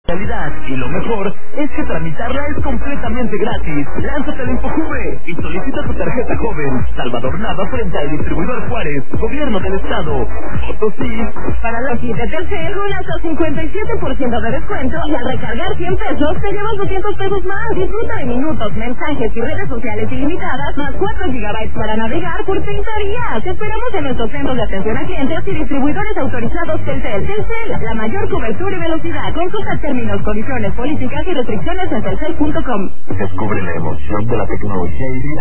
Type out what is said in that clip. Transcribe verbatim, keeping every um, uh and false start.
Realidad. Y lo mejor es que tramitarla es completamente gratis. Lánzate al InfoJuve y solicita tu tarjeta joven. Salvador Nava frente al distribuidor Juárez, Gobierno del Estado. Potosí, para la Aquí de Telcel con hasta cincuenta y siete por ciento de descuento y al recargar cien pesos te llevas doscientos pesos más. Disfruta de minutos, mensajes y redes sociales ilimitadas más cuatro gigabytes para navegar por treinta días. Te esperamos en nuestros centros de atención a clientes y distribuidores autorizados Telcel. Telcel, la mayor cobertura y velocidad. Consulta términos, condiciones, políticas y restricciones en telcel punto com. Descubre la emoción de la tecnología híbrida